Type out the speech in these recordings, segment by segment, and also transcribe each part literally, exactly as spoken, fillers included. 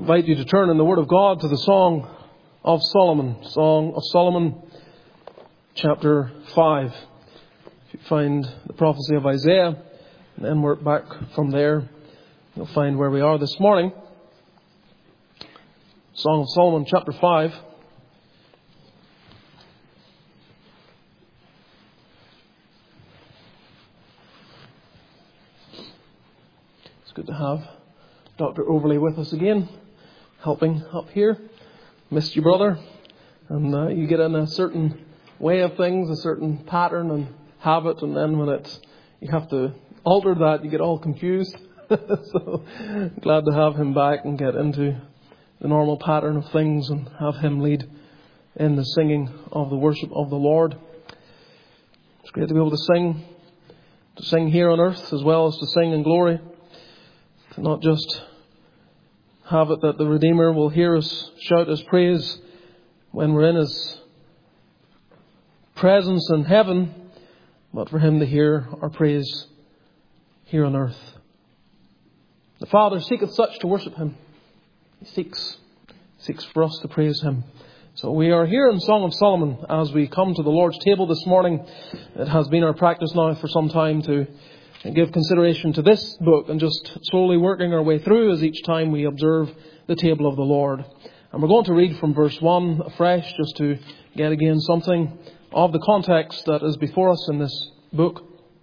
invite you to turn in the Word of God to the Song of Solomon. Song of Solomon, chapter five. If you find the prophecy of Isaiah, and then work back from there, you'll find where we are this morning. Song of Solomon, chapter five. It's good to have Doctor Overley with us again, helping up here. Missed you, brother. And uh, you get in a certain way of things, a certain pattern and habit, and then when it's you have to alter that, you get all confused. So glad to have him back and get into the normal pattern of things and have him lead in the singing of the worship of the Lord. It's great to be able to sing, to sing here on earth as well as to sing in glory. To not just have it that the Redeemer will hear us shout His praise when we're in His presence in heaven, but for Him to hear our praise here on earth. The Father seeketh such to worship Him. He seeks, seeks for us to praise Him. So we are here in Song of Solomon as we come to the Lord's table this morning. It has been our practice now for some time to give consideration to this book and just slowly working our way through as each time we observe the table of the Lord. And we're going to read from verse one afresh just to get again something of the context that is before us in this book.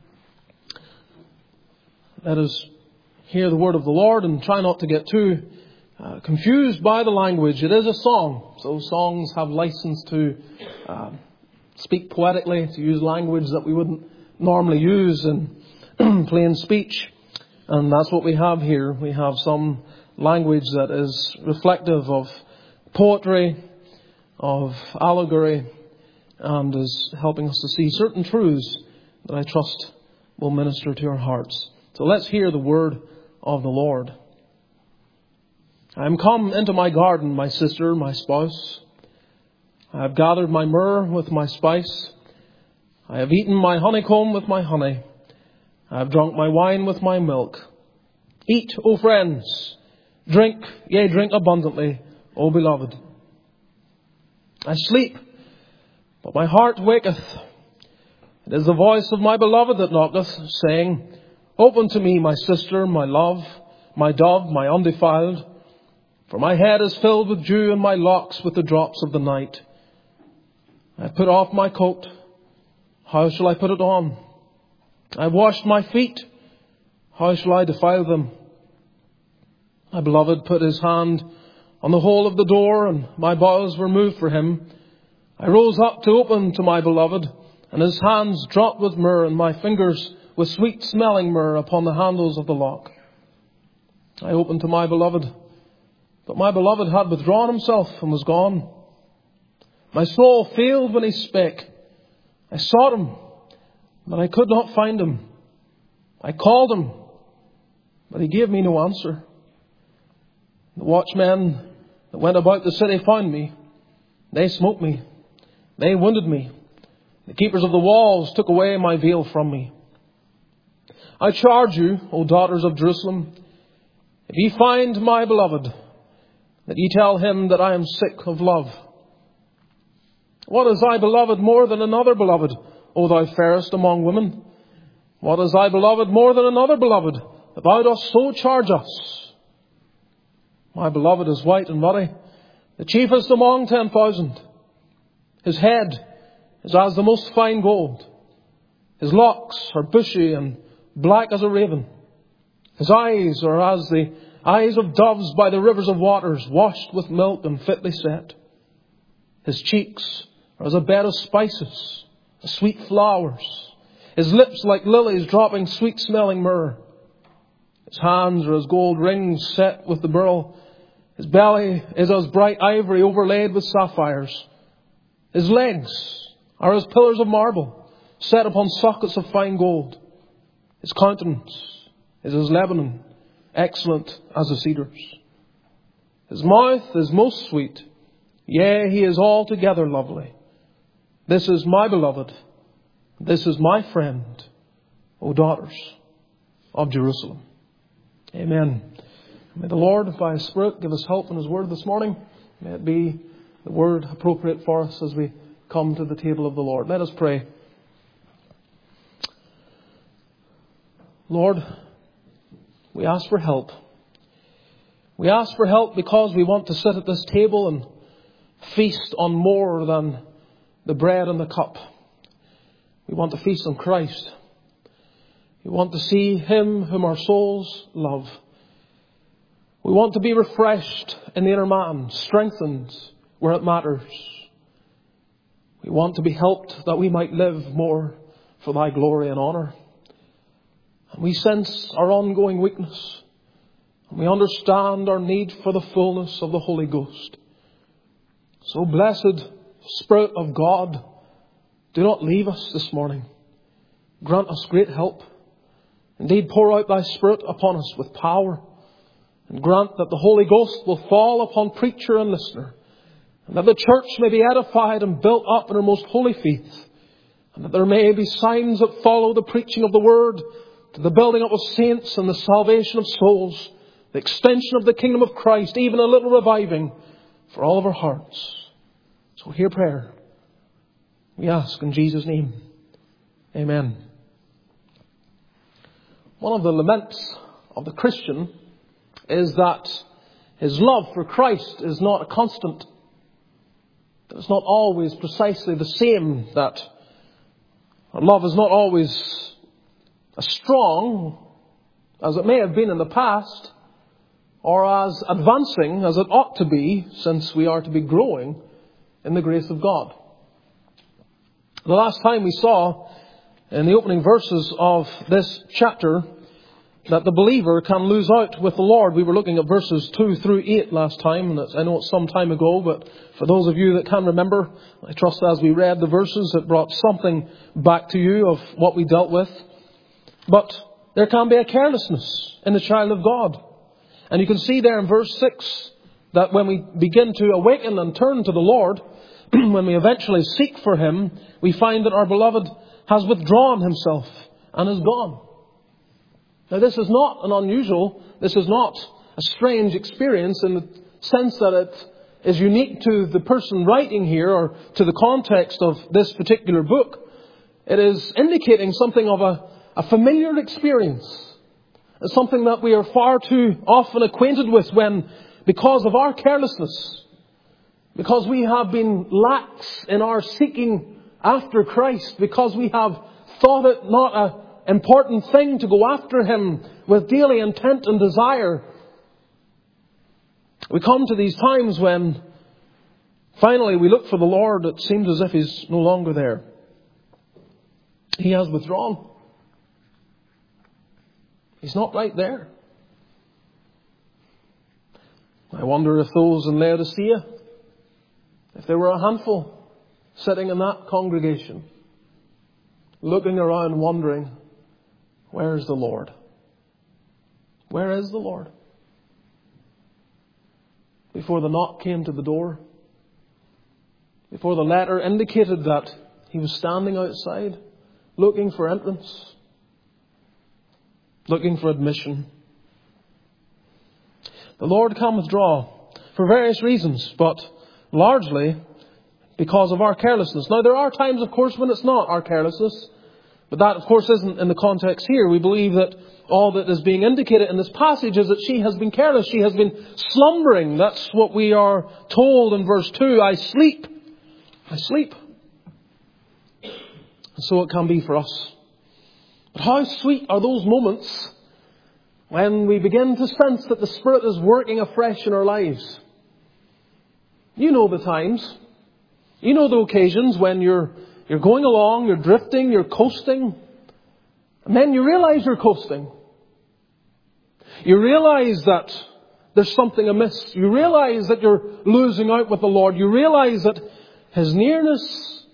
Let us hear the word of the Lord and try not to get too uh, confused by the language. It is a song, so songs have license to uh, speak poetically, to use language that we wouldn't normally use in plain speech. And that's what we have here. We have some language that is reflective of poetry, of allegory, and is helping us to see certain truths that I trust will minister to our hearts. So let's hear the word of the Lord. I am come into my garden, my sister, my spouse. I have gathered my myrrh with my spice. I have eaten my honeycomb with my honey. I have drunk my wine with my milk. Eat, O friends. Drink, yea, drink abundantly, O beloved. I sleep, but my heart waketh. It is the voice of my beloved that knocketh, saying, Open to me, my sister, my love, my dove, my undefiled. For my head is filled with dew, and my locks with the drops of the night. I put off my coat. How shall I put it on? I washed my feet. How shall I defile them? My beloved put his hand on the hole of the door, and my bowels were moved for him. I rose up to open to my beloved, and his hands dropped with myrrh, and my fingers with sweet-smelling myrrh upon the handles of the lock. I opened to my beloved, but my beloved had withdrawn himself and was gone. My soul failed when he spake. I sought him, but I could not find him. I called him, but he gave me no answer. The watchmen that went about the city found me. They smote me. They wounded me. The keepers of the walls took away my veil from me. I charge you, O daughters of Jerusalem, if ye find my beloved, that ye tell him that I am sick of love. What is thy beloved more than another beloved, O thou fairest among women? What is thy beloved more than another beloved, that thou dost so charge us? My beloved is white and ruddy, the chiefest among ten thousand. His head is as the most fine gold. His locks are bushy and black as a raven. His eyes are as the eyes of doves by the rivers of waters, washed with milk and fitly set. His cheeks are as a bed of spices, sweet flowers. His lips like lilies dropping sweet-smelling myrrh. His hands are as gold rings set with the beryl. His belly is as bright ivory overlaid with sapphires. His legs are as pillars of marble set upon sockets of fine gold. His countenance is as Lebanon, excellent as the cedars. His mouth is most sweet. Yea, he is altogether lovely. This is my beloved. This is my friend, O daughters of Jerusalem. Amen May the Lord, by His Spirit, give us help in His Word this morning. May it be the Word appropriate for us as we come to the table of the Lord. Let us pray. Lord, we ask for help. We ask for help because we want to sit at this table and feast on more than the bread and the cup. We want to feast on Christ. We want to see Him whom our souls love. We want to be refreshed in the inner man, strengthened where it matters. We want to be helped that we might live more for Thy glory and honour. And we sense our ongoing weakness. And we understand our need for the fullness of the Holy Ghost. So blessed Spirit of God, do not leave us this morning. Grant us great help. Indeed, pour out Thy Spirit upon us with power. And grant that the Holy Ghost will fall upon preacher and listener. And that the church may be edified and built up in her most holy faith. And that there may be signs that follow the preaching of the Word to the building up of saints and the salvation of souls. The extension of the kingdom of Christ, even a little reviving for all of our hearts. So hear prayer. We ask in Jesus' name. Amen. One of the laments of the Christian is that his love for Christ is not a constant. That it's not always precisely the same. That our love is not always as strong as it may have been in the past, or as advancing as it ought to be, since we are to be growing in the grace of God. The last time we saw in the opening verses of this chapter that the believer can lose out with the Lord. We were looking at verses two through eight last time, and it's, I know it's some time ago, but for those of you that can remember, I trust as we read the verses it brought something back to you of what we dealt with. But there can be a carelessness in the child of God. And you can see there in verse six that when we begin to awaken and turn to the Lord, when we eventually seek for Him, we find that our beloved has withdrawn himself and is gone. Now this is not an unusual, this is not a strange experience in the sense that it is unique to the person writing here or to the context of this particular book. It is indicating something of a, a familiar experience. It's something that we are far too often acquainted with when, because of our carelessness, because we have been lax in our seeking after Christ, because we have thought it not a important thing to go after Him with daily intent and desire. We come to these times when finally we look for the Lord. It seems as if He's no longer there. He has withdrawn. He's not right there. I wonder if those in Laodicea, if there were a handful sitting in that congregation, looking around wondering, where is the Lord? Where is the Lord? Before the knock came to the door, before the letter indicated that He was standing outside, looking for entrance, looking for admission. The Lord can withdraw for various reasons, but largely because of our carelessness. Now there are times, of course, when it's not our carelessness. But that, of course, isn't in the context here. We believe that all that is being indicated in this passage is that she has been careless. She has been slumbering. That's what we are told in verse two. I sleep. I sleep. And so it can be for us. But how sweet are those moments when we begin to sense that the Spirit is working afresh in our lives. You know the times. You know the occasions when you're You're going along, you're drifting, you're coasting. And then you realize you're coasting. You realize that there's something amiss. You realize that you're losing out with the Lord. You realize that His nearness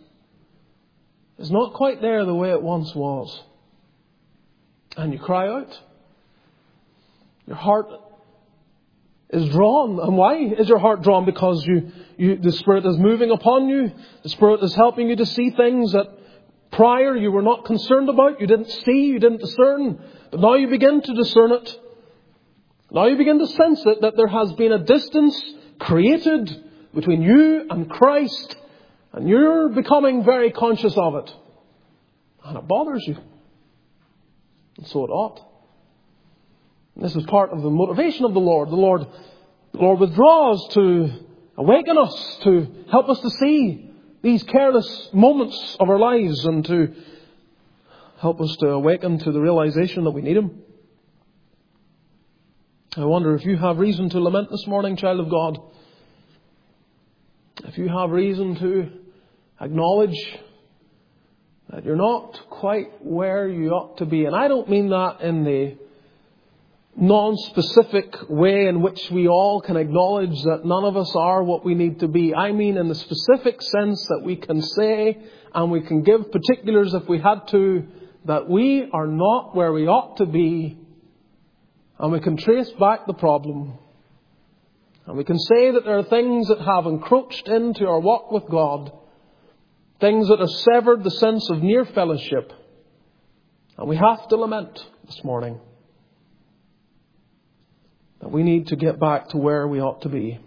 is not quite there the way it once was. And you cry out. Your heart is drawn. And why is your heart drawn? Because you, you, the Spirit is moving upon you. The Spirit is helping you to see things that prior you were not concerned about. You didn't see, you didn't discern. But now you begin to discern it. Now you begin to sense it, that there has been a distance created between you and Christ, and you're becoming very conscious of it. And it bothers you. And so it ought. And this is part of the motivation of the Lord. The Lord, the Lord withdraws to awaken us, to help us to see these careless moments of our lives, and to help us to awaken to the realization that we need Him. I wonder if you have reason to lament this morning, child of God. If you have reason to acknowledge that you're not quite where you ought to be. And I don't mean that in the non-specific way in which we all can acknowledge that none of us are what we need to be. I mean in the specific sense that we can say, and we can give particulars if we had to, that we are not where we ought to be. And we can trace back the problem. And we can say that there are things that have encroached into our walk with God. Things that have severed the sense of near fellowship. And we have to lament this morning that we need to get back to where we ought to be.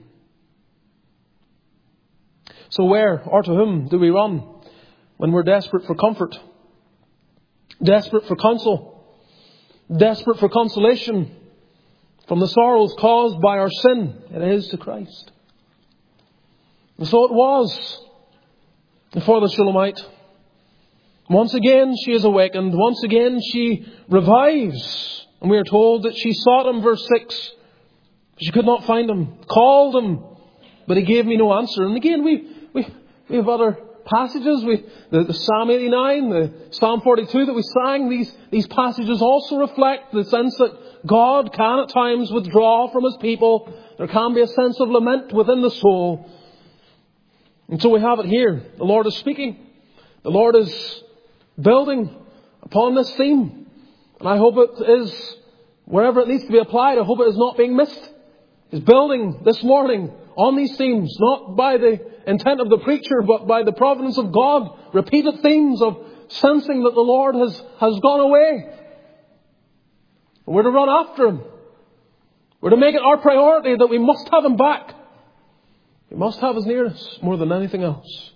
So where or to whom do we run when we're desperate for comfort? Desperate for counsel? Desperate for consolation from the sorrows caused by our sin? It is to Christ. And so it was for the Shulamite. Once again she is awakened. Once again she revives. And we are told that she sought Him, verse six. She could not find Him. Called Him, but He gave me no answer. And again we we, we have other passages. We, the, the Psalm eighty-nine, the Psalm forty-two that we sang. These, these passages also reflect the sense that God can at times withdraw from His people. There can be a sense of lament within the soul. And so we have it here. The Lord is speaking. The Lord is building upon this theme. And I hope it is, wherever it needs to be applied, I hope it is not being missed. He's building this morning on these themes, not by the intent of the preacher, but by the providence of God. Repeated themes of sensing that the Lord has, has gone away. And we're to run after Him. We're to make it our priority that we must have Him back. We must have His nearness more than anything else.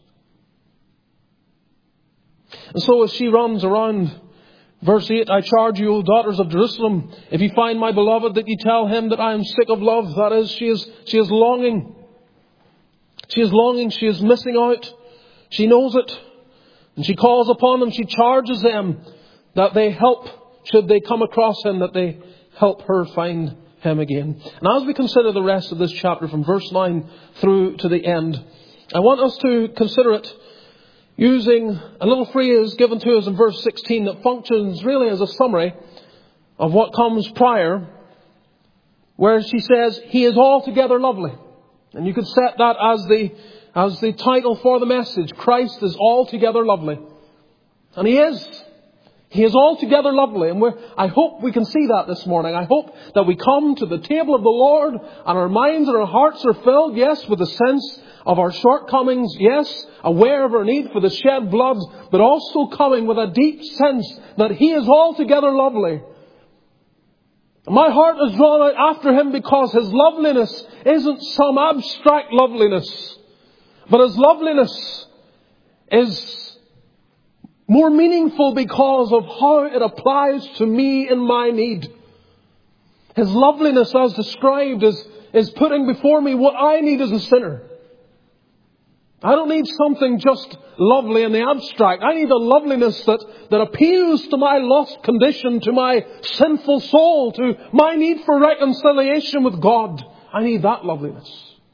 And so as she runs around, verse eight, I charge you, O daughters of Jerusalem, if you find my beloved, that you tell him that I am sick of love. That is, she is, she is longing. She is longing. She is missing out. She knows it. And she calls upon them. She charges them that they help, should they come across him, that they help her find him again. And as we consider the rest of this chapter from verse nine through to the end, I want us to consider it using a little phrase given to us in verse sixteen that functions really as a summary of what comes prior, where she says, He is altogether lovely. And you could set that as the, as the title for the message. Christ is altogether lovely. And He is. He is altogether lovely. And we're, I hope we can see that this morning. I hope that we come to the table of the Lord and our minds and our hearts are filled, yes, with a sense of our shortcomings, yes, aware of our need for the shed blood, but also coming with a deep sense that He is altogether lovely. My heart is drawn out after Him because His loveliness isn't some abstract loveliness, but His loveliness is more meaningful because of how it applies to me in my need. His loveliness, as described, is, is putting before me what I need as a sinner. I don't need something just lovely in the abstract. I need a loveliness that, that appeals to my lost condition, to my sinful soul, to my need for reconciliation with God. I need that loveliness.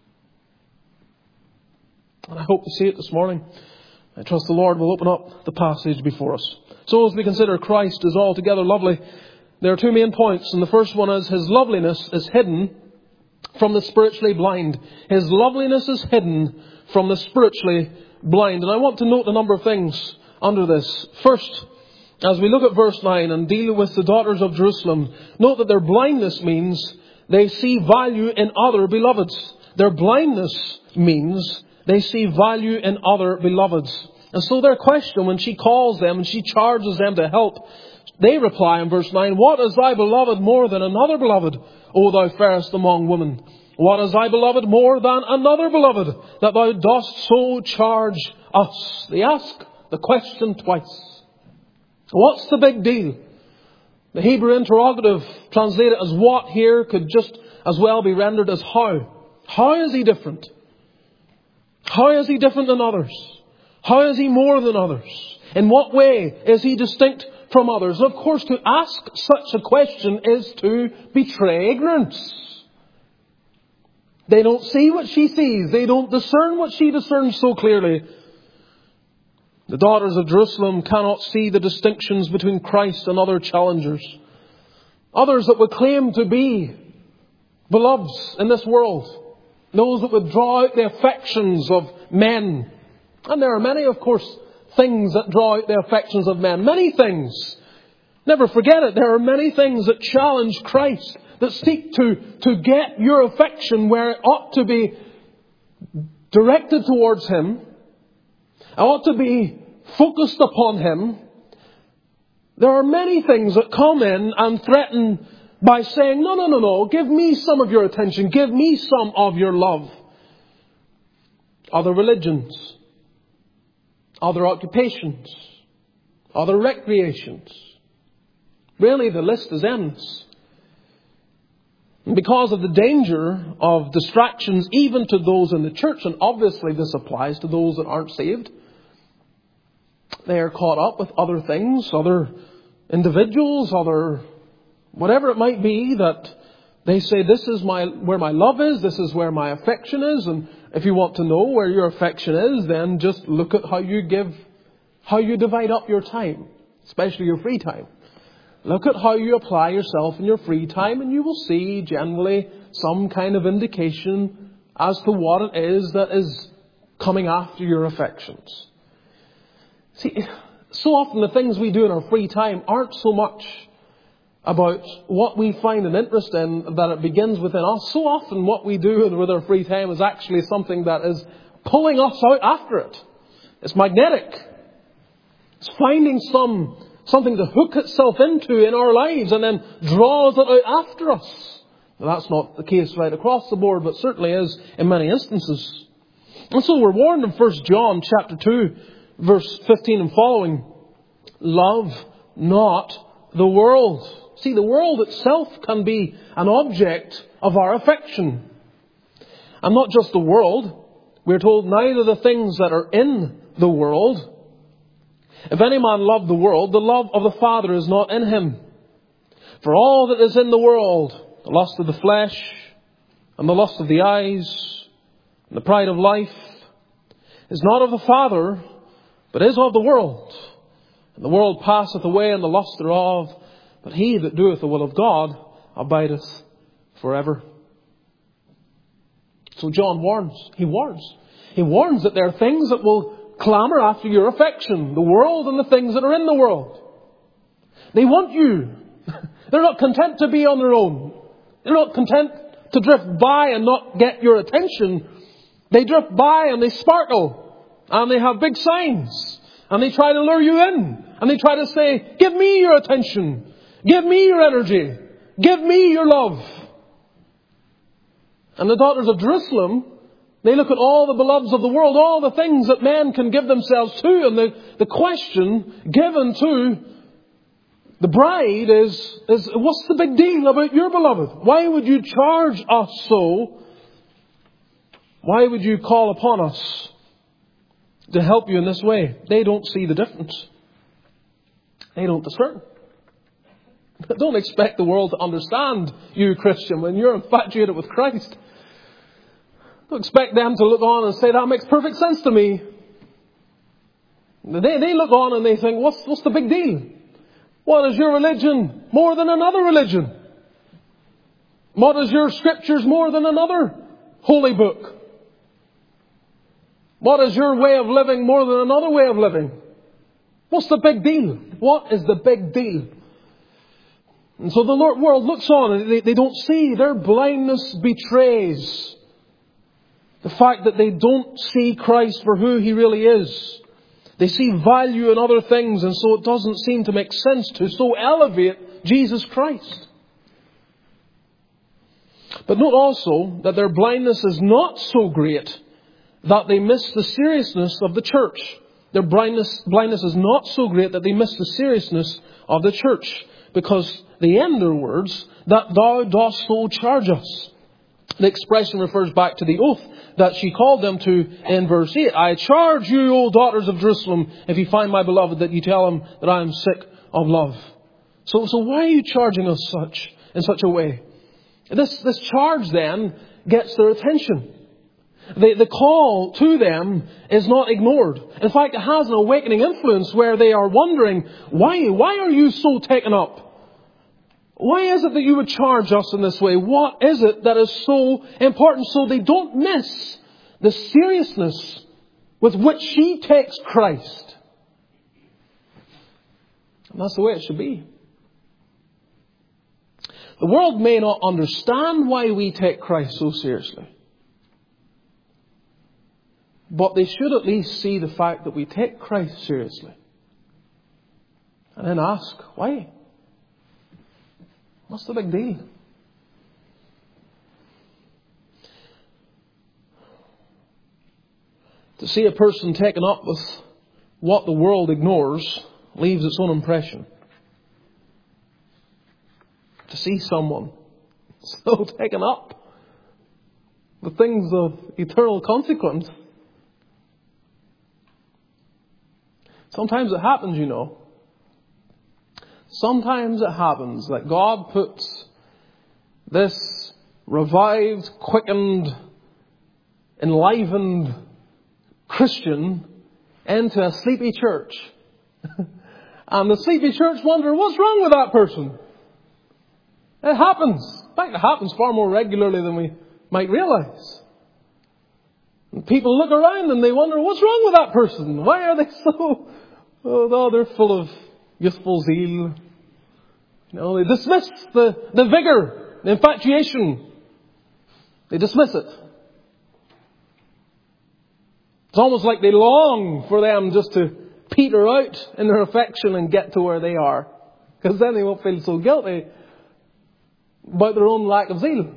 And I hope to see it this morning. I trust the Lord will open up the passage before us. So as we consider Christ is altogether lovely, there are two main points. And the first one is His loveliness is hidden from the spiritually blind. His loveliness is hidden from the spiritually blind. And I want to note a number of things under this. First, as we look at verse nine and deal with the daughters of Jerusalem, note that their blindness means they see value in other beloveds. Their blindness means they see value in other beloveds. And so their question when she calls them and she charges them to help, They reply in verse nine, "What is thy beloved more than another beloved, O thou fairest among women? What is thy beloved more than another beloved, that thou dost so charge us?" They ask the question twice. What's the big deal? The Hebrew interrogative, translated as what here, could just as well be rendered as how. How is he different? How is he different than others? How is he more than others? In what way is he distinct from others? And of course, to ask such a question is to betray ignorance. They don't see what she sees. They don't discern what she discerns so clearly. The daughters of Jerusalem cannot see the distinctions between Christ and other challengers. Others that would claim to be beloveds in this world. Those that would draw out the affections of men. And there are many, of course, things that draw out the affections of men. Many things. Never forget it. There are many things that challenge Christ, that seek to, to get your affection where it ought to be directed towards Him. It ought to be focused upon Him. There are many things that come in and threaten by saying, no, no, no, no, give me some of your attention. Give me some of your love. Other religions. Other occupations. Other recreations. Really, the list is endless. And because of the danger of distractions even to those in the church, and obviously this applies to those that aren't saved, they are caught up with other things, other individuals, other whatever it might be, that they say, this is my where my love is, this is where my affection is. And if you want to know where your affection is, then just look at how you give, how you divide up your time, especially your free time. Look at how you apply yourself in your free time, and you will see generally some kind of indication as to what it is that is coming after your affections. See, so often the things we do in our free time aren't so much about what we find an interest in, that it begins within us. So often what we do with our free time is actually something that is pulling us out after it. It's magnetic. It's finding some something to hook itself into in our lives and then draws it out after us. Now, that's not the case right across the board, but certainly is in many instances. And so we're warned in First John chapter two, verse fifteen and following, love not the world. See, the world itself can be an object of our affection. And not just the world. We're told neither the things that are in the world. If any man love the world, the love of the Father is not in him. For all that is in the world, the lust of the flesh, and the lust of the eyes, and the pride of life, is not of the Father, but is of the world. And the world passeth away, and the lust thereof, but he that doeth the will of God abideth forever. So John warns. He warns. He warns that there are things that will clamour after your affection. The world and the things that are in the world. They want you. They're not content to be on their own. They're not content to drift by and not get your attention. They drift by and they sparkle. And they have big signs. And they try to lure you in. And they try to say, give me your attention. Give me your energy. Give me your love. And the daughters of Jerusalem, they look at all the beloveds of the world, all the things that men can give themselves to. And the, the question given to the bride is, is, what's the big deal about your beloved? Why would you charge us so? Why would you call upon us to help you in this way? They don't see the difference. They don't discern. Don't expect the world to understand you, Christian, when you're infatuated with Christ. Don't expect them to look on and say, that makes perfect sense to me. They, they look on and they think, what's, what's the big deal? What is your religion more than another religion? What is your scriptures more than another holy book? What is your way of living more than another way of living? What's the big deal? What is the big deal? And so the world looks on and they, they don't see. Their blindness betrays the fact that they don't see Christ for who He really is. They see value in other things, and so it doesn't seem to make sense to so elevate Jesus Christ. But note also that their blindness is not so great that they miss the seriousness of the church. Their blindness, blindness is not so great that they miss the seriousness of the church, because they end their words, that thou dost so charge us. The expression refers back to the oath that she called them to in verse eight. I charge you, O daughters of Jerusalem, if you find my beloved, that you tell him that I am sick of love. So, so why are you charging us such in such a way? This, this charge then gets their attention. The, the call to them is not ignored. In fact, it has an awakening influence where they are wondering, why? Why are you so taken up? Why is it that you would charge us in this way? What is it that is so important? So they don't miss the seriousness with which she takes Christ. And that's the way it should be. The world may not understand why we take Christ so seriously, but they should at least see the fact that we take Christ seriously. And then ask, why? What's the big deal? To see a person taken up with what the world ignores leaves its own impression. To see someone so taken up with things of eternal consequence. Sometimes it happens, you know. Sometimes it happens that God puts this revived, quickened, enlivened Christian into a sleepy church. And the sleepy church wonder, what's wrong with that person? It happens. In fact, it happens far more regularly than we might realize. And people look around and they wonder, what's wrong with that person? Why are they so... Oh, no, they're full of youthful zeal. You know, they dismiss the, the vigor, the infatuation. They dismiss it. It's almost like they long for them just to peter out in their affection and get to where they are. Because then they won't feel so guilty about their own lack of zeal.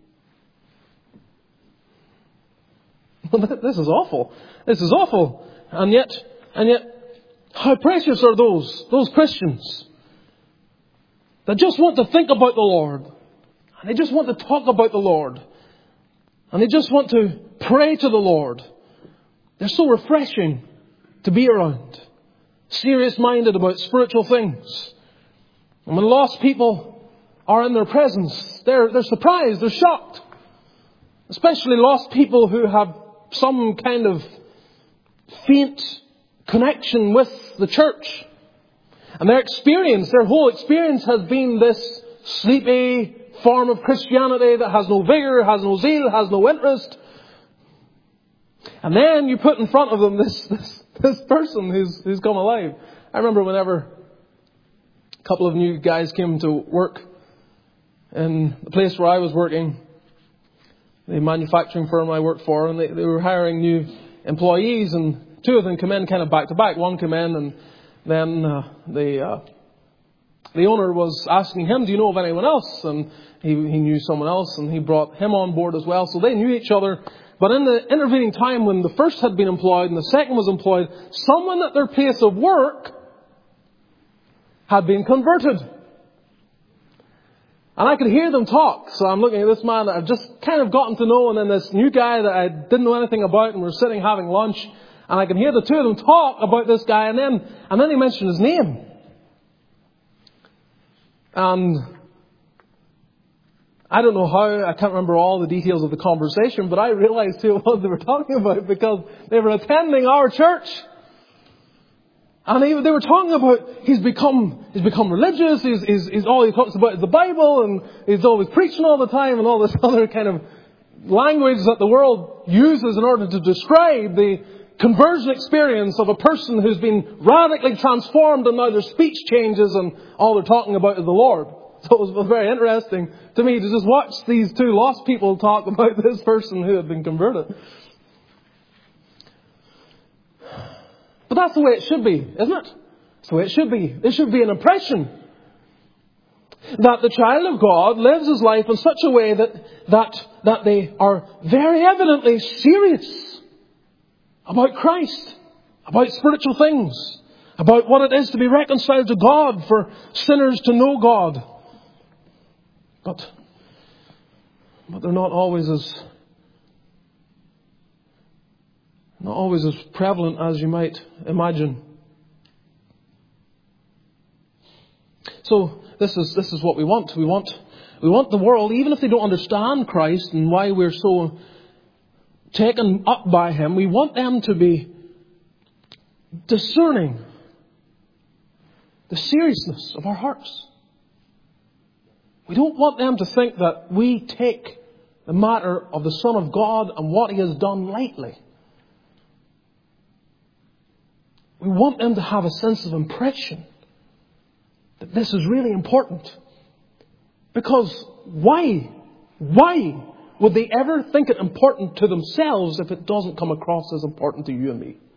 This is awful. This is awful. And yet, and yet, how precious are those, those Christians that just want to think about the Lord. And they just want to talk about the Lord. And they just want to pray to the Lord. They're so refreshing to be around. Serious-minded about spiritual things. And when lost people are in their presence, they're, they're surprised, they're shocked. Especially lost people who have some kind of faint connection with the church. And their experience, their whole experience has been this sleepy form of Christianity that has no vigor, has no zeal, has no interest. And then you put in front of them this this, this person who's who's come alive. I remember whenever a couple of new guys came to work in the place where I was working, the manufacturing firm I worked for, and they, they were hiring new employees, and two of them come in kind of back to back. One came in, and then uh, the uh, the owner was asking him, do you know of anyone else? And he, he knew someone else, and he brought him on board as well. So they knew each other. But in the intervening time when the first had been employed and the second was employed, someone at their place of work had been converted. And I could hear them talk. So I'm looking at this man that I've just kind of gotten to know, and then this new guy that I didn't know anything about, and we're sitting having lunch. And I can hear the two of them talk about this guy, and then and then he mentioned his name. And I don't know how, I can't remember all the details of the conversation, but I realized who it was they were talking about because they were attending our church. And they, they were talking about, he's become, he's become religious, he's, he's, he's all he talks about is the Bible, and he's always preaching all the time, and all this other kind of language that the world uses in order to describe the conversion experience of a person who's been radically transformed, and now their speech changes and all they're talking about is the Lord. So it was very interesting to me to just watch these two lost people talk about this person who had been converted. But that's the way it should be, isn't it? That's the way it should be. There should be an impression that the child of God lives his life in such a way that, that, that they are very evidently serious about Christ, about spiritual things, about what it is to be reconciled to God, for sinners to know God. But, but they're not always as not always as prevalent as you might imagine. So this is this is what we want. We want we want the world, even if they don't understand Christ and why we're so taken up by Him, we want them to be discerning the seriousness of our hearts. We don't want them to think that we take the matter of the Son of God and what He has done lightly. We want them to have a sense of impression that this is really important. Because why? Why would they ever think it important to themselves if it doesn't come across as important to you and me?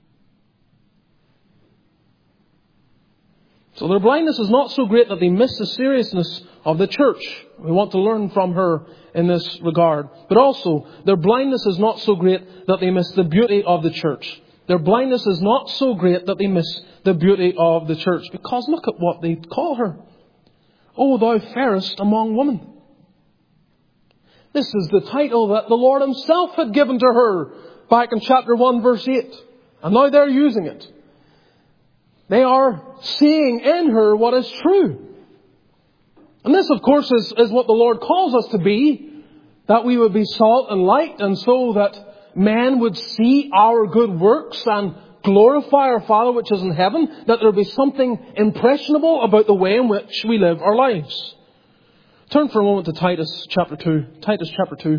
So their blindness is not so great that they miss the seriousness of the church. We want to learn from her in this regard. But also, their blindness is not so great that they miss the beauty of the church. Their blindness is not so great that they miss the beauty of the church. Because look at what they call her. O thou fairest among women. This is the title that the Lord Himself had given to her back in chapter one verse eight. And now they're using it. They are seeing in her what is true. And this, of course, is, is what the Lord calls us to be. That we would be salt and light, and so that men would see our good works and glorify our Father which is in heaven. That there would be something impressionable about the way in which we live our lives. Turn for a moment to Titus chapter two. Titus chapter two.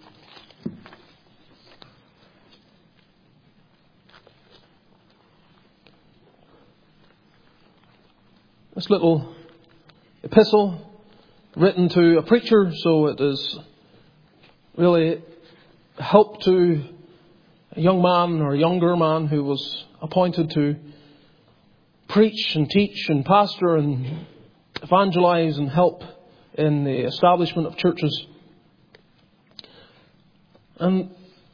This little epistle written to a preacher, so it is really help to a young man or a younger man who was appointed to preach and teach and pastor and evangelize and help in the establishment of churches. And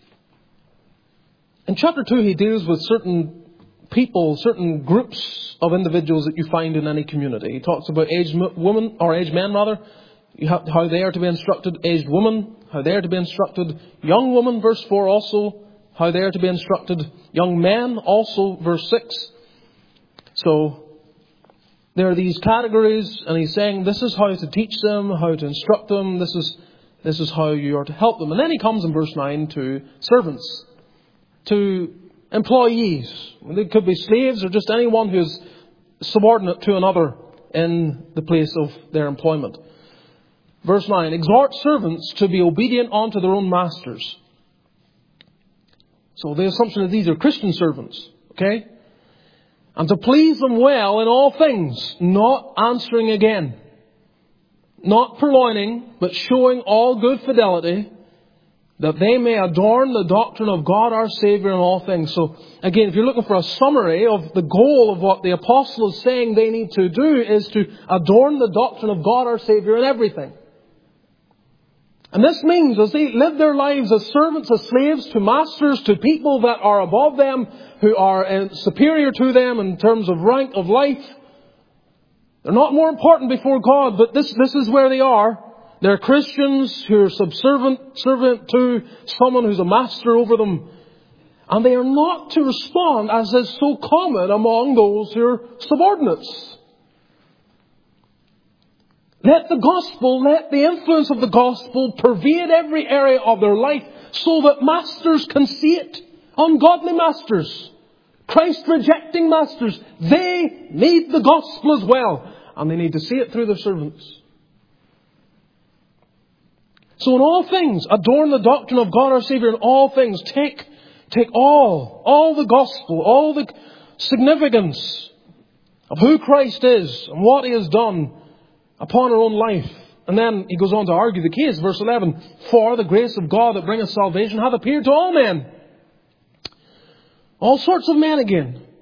in chapter two he deals with certain people, certain groups of individuals that you find in any community. He talks about aged women, or aged men rather, you have, how they are to be instructed, aged women, how they are to be instructed, young women, verse four also, how they are to be instructed, young men also, verse six. So there are these categories, and he's saying this is how to teach them, how to instruct them, this is this is how you are to help them. And then he comes in verse nine to servants, to employees. They could be slaves or just anyone who's subordinate to another in the place of their employment. Verse nine, exhort servants to be obedient unto their own masters. So the assumption is these are Christian servants, okay? And to please them well in all things, not answering again, not purloining, but showing all good fidelity, that they may adorn the doctrine of God our Saviour in all things. So, again, if you're looking for a summary of the goal of what the apostle is saying they need to do, is to adorn the doctrine of God our Saviour in everything. And this means as they live their lives as servants, as slaves to masters, to people that are above them, who are superior to them in terms of rank of life, they're not more important before God, but this, this is where they are. They're Christians who are subservient servant to someone who's a master over them. And they are not to respond as is so common among those who are subordinates. Let the gospel, let the influence of the gospel pervade every area of their life so that masters can see it. Ungodly masters, Christ-rejecting masters, they need the gospel as well. And they need to see it through their servants. So in all things, adorn the doctrine of God our Saviour in all things. Take, take all, all the gospel, all the significance of who Christ is and what He has done upon our own life. And then he goes on to argue the case. Verse eleven, for the grace of God that bringeth salvation hath appeared to all men. All sorts of men again.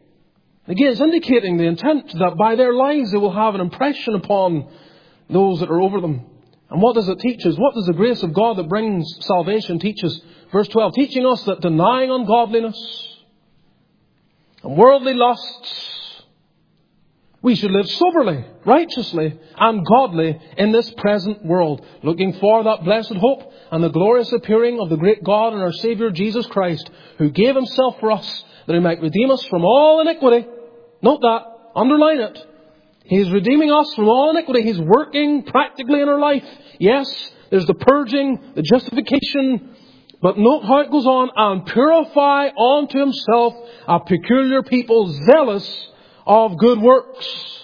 Again, it's indicating the intent that by their lives they will have an impression upon those that are over them. And what does it teach us? What does the grace of God that brings salvation teach us? Verse twelve, teaching us that denying ungodliness and worldly lusts, we should live soberly, righteously, and godly in this present world, looking for that blessed hope and the glorious appearing of the great God and our Saviour Jesus Christ, who gave Himself for us, that He might redeem us from all iniquity. Note that. Underline it. He's redeeming us from all iniquity. He's working practically in our life. Yes, there's the purging, the justification. But note how it goes on. And purify unto Himself a peculiar people, zealous of good works.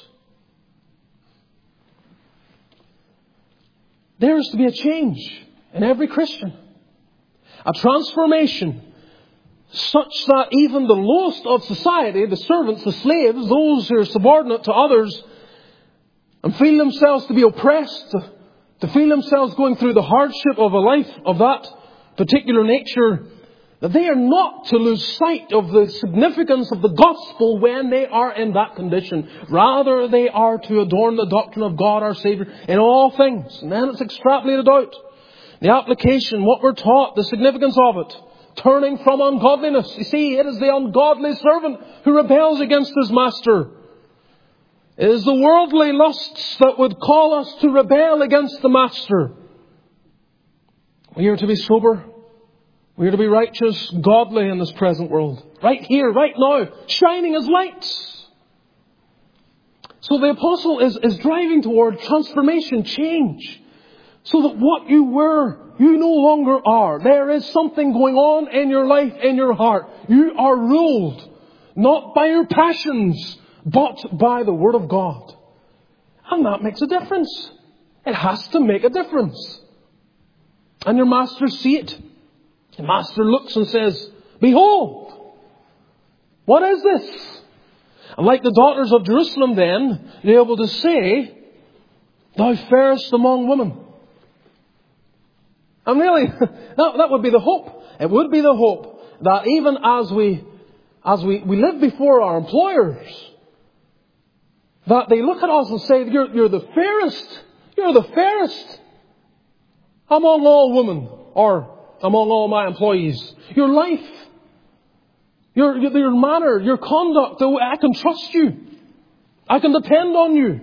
There is to be a change in every Christian. A transformation such that even the lowest of society, the servants, the slaves, those who are subordinate to others, and feel themselves to be oppressed, to, to feel themselves going through the hardship of a life of that particular nature, that they are not to lose sight of the significance of the gospel when they are in that condition. Rather, they are to adorn the doctrine of God our Saviour in all things. And then it's extrapolated out. The application, what we're taught, the significance of it. Turning from ungodliness. You see, it is the ungodly servant who rebels against his master. It is the worldly lusts that would call us to rebel against the master. We are to be sober. We are to be righteous, godly in this present world. Right here, right now, shining as lights. So the apostle is, is driving toward transformation, change. So that what you were, you no longer are. There is something going on in your life, in your heart. You are ruled, not by your passions, but by the Word of God. And that makes a difference. It has to make a difference. And your masters see it. The master looks and says, behold, what is this? And like the daughters of Jerusalem then, they're able to say, thou fairest among women. And really, that, that would be the hope. It would be the hope that even as we, as we, we live before our employers, that they look at us and say, you're, you're the fairest, you're the fairest among all women, or among all my employees. Your life, your, your, your manner, your conduct, I can trust you. I can depend on you.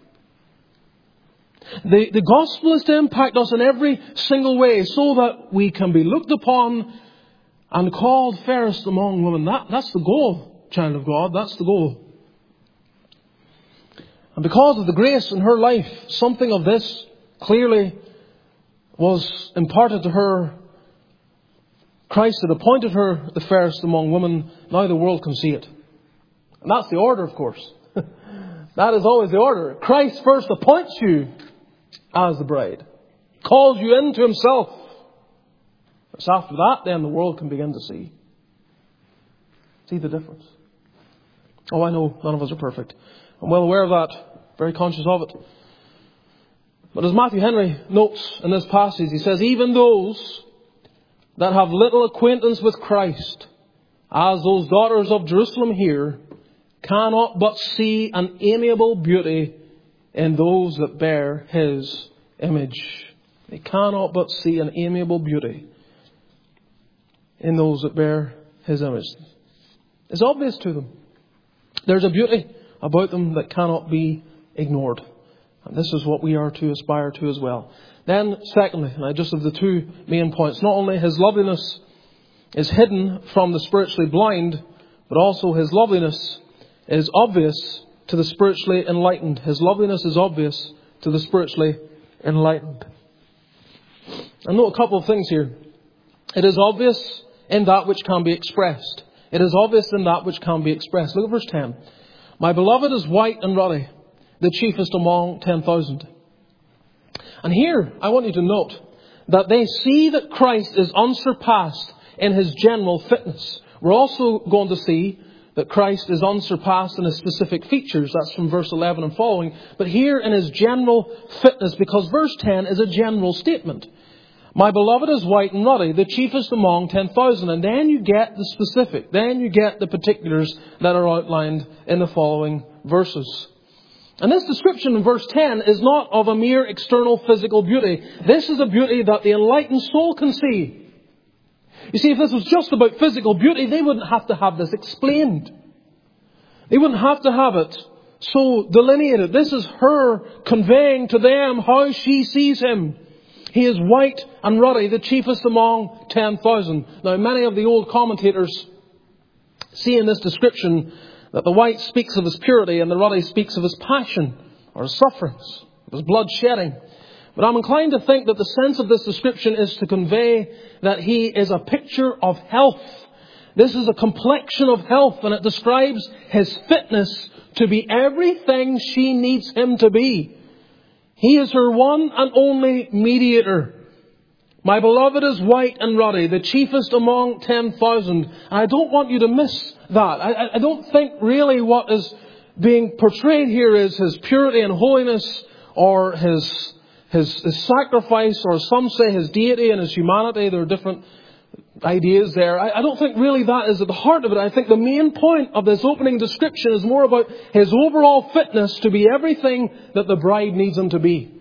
The, the gospel is to impact us in every single way so that we can be looked upon and called fairest among women. That, that's the goal, child of God. That's the goal. And because of the grace in her life, something of this clearly was imparted to her. Christ had appointed her the fairest among women. Now the world can see it. And that's the order, of course. That is always the order. Christ first appoints you as the bride. Calls you into Himself. It's after that then the world can begin to see. See the difference. Oh, I know none of us are perfect. I'm well aware of that. Very conscious of it. But as Matthew Henry notes in this passage, he says, even those that have little acquaintance with Christ, as those daughters of Jerusalem here, cannot but see an amiable beauty in those that bear His image. They cannot but see an amiable beauty in those that bear His image. It's obvious to them. There's a beauty about them that cannot be ignored. And this is what we are to aspire to as well. Then, secondly, and I just have the two main points. Not only His loveliness is hidden from the spiritually blind, but also His loveliness is obvious to the spiritually enlightened. His loveliness is obvious to the spiritually enlightened. And note a couple of things here. It is obvious in that which can be expressed. It is obvious in that which can be expressed. Look at verse ten. My beloved is white and ruddy, the chiefest among ten thousand. And here, I want you to note that they see that Christ is unsurpassed in His general fitness. We're also going to see that Christ is unsurpassed in His specific features. That's from verse eleven and following. But here in His general fitness, because verse ten is a general statement. My beloved is white and ruddy, the chiefest among ten thousand. And then you get the specific. Then you get the particulars that are outlined in the following verses. And this description in verse ten is not of a mere external physical beauty. This is a beauty that the enlightened soul can see. You see, if this was just about physical beauty, they wouldn't have to have this explained. They wouldn't have to have it so delineated. This is her conveying to them how she sees him. He is white and ruddy, the chiefest among ten thousand. Now, many of the old commentators see in this description that the white speaks of his purity and the ruddy speaks of his passion or his sufferings, of his blood shedding. But I'm inclined to think that the sense of this description is to convey that he is a picture of health. This is a complexion of health, and it describes his fitness to be everything she needs him to be. He is her one and only mediator. My beloved is white and ruddy, the chiefest among ten thousand. I don't want you to miss that. I, I don't think really what is being portrayed here is his purity and holiness, or his, his, his sacrifice, or some say his deity and his humanity. There are different ideas there. I, I don't think really that is at the heart of it. I think the main point of this opening description is more about his overall fitness to be everything that the bride needs him to be.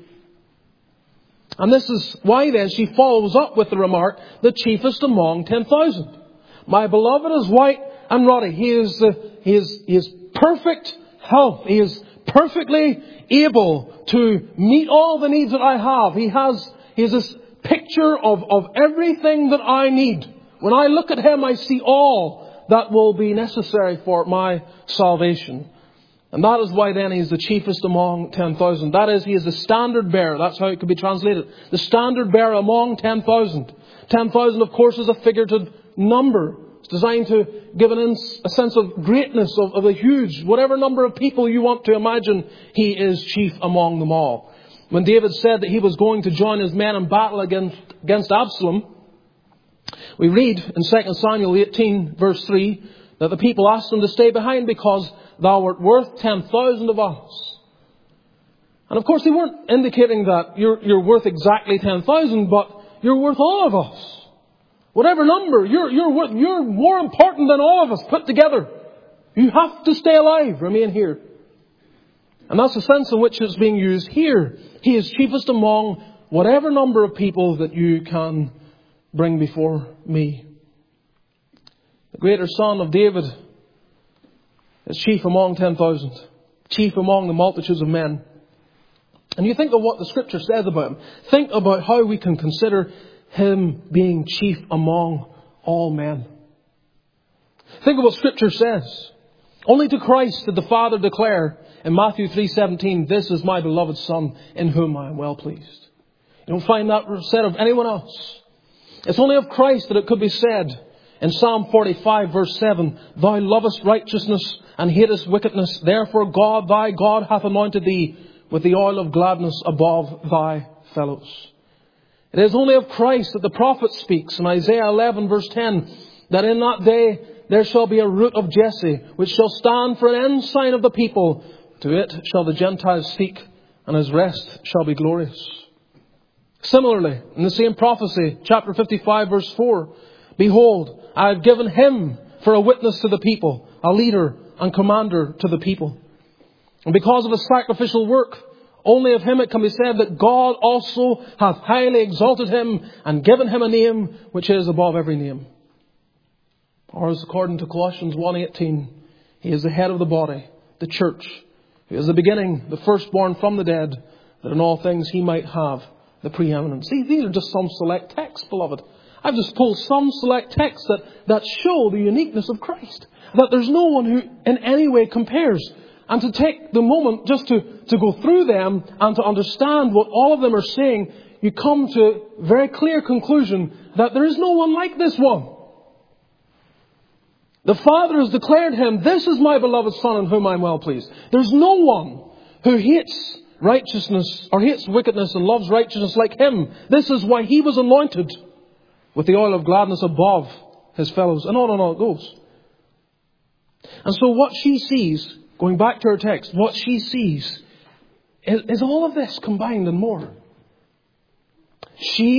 And this is why then she follows up with the remark, the chiefest among ten thousand. My beloved is white and ruddy. He is, uh, he is, he is perfect health. He is perfectly able to meet all the needs that I have. He has, he is this picture of, of everything that I need. When I look at him, I see all that will be necessary for my salvation. And that is why then he is the chiefest among ten thousand. That is, he is the standard bearer. That's how it could be translated. The standard bearer among ten thousand. ten thousand, of course, is a figurative number. It's designed to give an ins- a sense of greatness, of, of a huge, whatever number of people you want to imagine, he is chief among them all. When David said that he was going to join his men in battle against, against Absalom, we read in Second Samuel eighteen, verse three, that the people asked him to stay behind because thou art worth ten thousand of us. And of course they weren't indicating that you're, you're worth exactly ten thousand, but you're worth all of us. Whatever number, you're, you're worth, you're more important than all of us put together. You have to stay alive, remain here. And that's the sense in which it's being used here. He is chiefest among whatever number of people that you can bring before me. The greater son of David is chief among ten thousand. Chief among the multitudes of men. And you think of what the Scripture says about him. Think about how we can consider him being chief among all men. Think of what Scripture says. Only to Christ did the Father declare in Matthew three seventeen, this is my beloved Son in whom I am well pleased. You don't find that said of anyone else. It's only of Christ that it could be said in Psalm forty-five verse seven, thou lovest righteousness and hatest wickedness. Therefore God, thy God, hath anointed thee with the oil of gladness above thy fellows. It is only of Christ that the prophet speaks in Isaiah eleven verse ten, that in that day there shall be a root of Jesse, which shall stand for an ensign of the people. To it shall the Gentiles seek, and his rest shall be glorious. Similarly, in the same prophecy, chapter fifty-five verse four, behold, I have given him for a witness to the people, a leader and commander to the people. And because of his sacrificial work, only of him it can be said that God also hath highly exalted him and given him a name which is above every name. Or as according to Colossians one eighteen, he is the head of the body, the church. He is the beginning, the firstborn from the dead, that in all things he might have the preeminence. See, these are just some select texts, beloved. I've just pulled some select texts that, that show the uniqueness of Christ. That there's no one who in any way compares. And to take the moment just to, to go through them and to understand what all of them are saying, you come to a very clear conclusion that there is no one like this one. The Father has declared him, this is my beloved Son in whom I am well pleased. There's no one who hates righteousness or hates wickedness and loves righteousness like him. This is why he was anointed with the oil of gladness above his fellows. And on and on it goes. And so what she sees, going back to her text, what she sees is, is all of this combined and more. She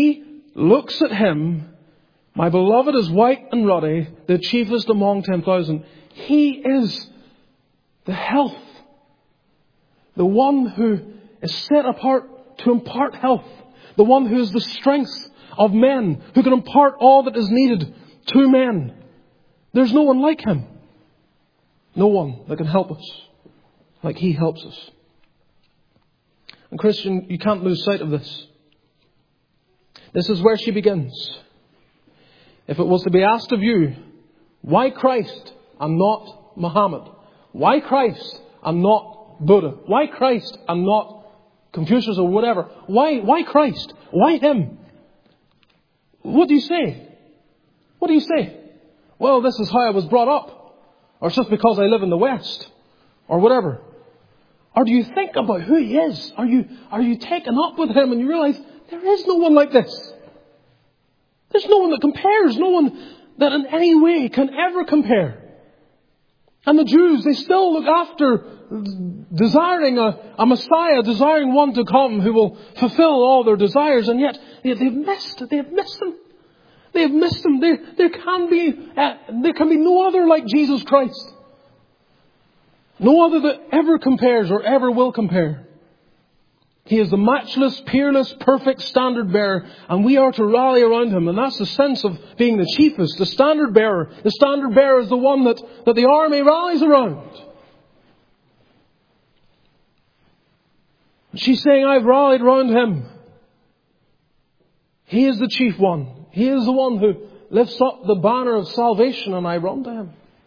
looks at him, my beloved is white and ruddy, the chiefest among ten thousand. He is the health, the one who is set apart to impart health, the one who is the strength of men, who can impart all that is needed to men. There's no one like him. No one that can help us like he helps us. And Christian, you can't lose sight of this. This is where she begins. If it was to be asked of you, why Christ and not Muhammad? Why Christ and not Buddha? Why Christ and not Confucius or whatever? Why, why Christ? Why him? What do you say? What do you say? Well, this is how I was brought up. Or it's just because I live in the West. Or whatever. Or do you think about who he is? Are you, are you taken up with him and you realize there is no one like this? There's no one that compares. No one that in any way can ever compare. And the Jews, they still look after desiring a, a Messiah, desiring one to come who will fulfill all their desires. And yet they, they've missed, they've missed him. They have missed him. There, there can be, uh, there can be no other like Jesus Christ. No other that ever compares or ever will compare. He is the matchless, peerless, perfect standard bearer, and we are to rally around him. And that's the sense of being the chiefest, the standard bearer. The standard bearer is the one that, that the army rallies around. She's saying, I've rallied around him. He is the chief one. He is the one who lifts up the banner of salvation, and I run to him.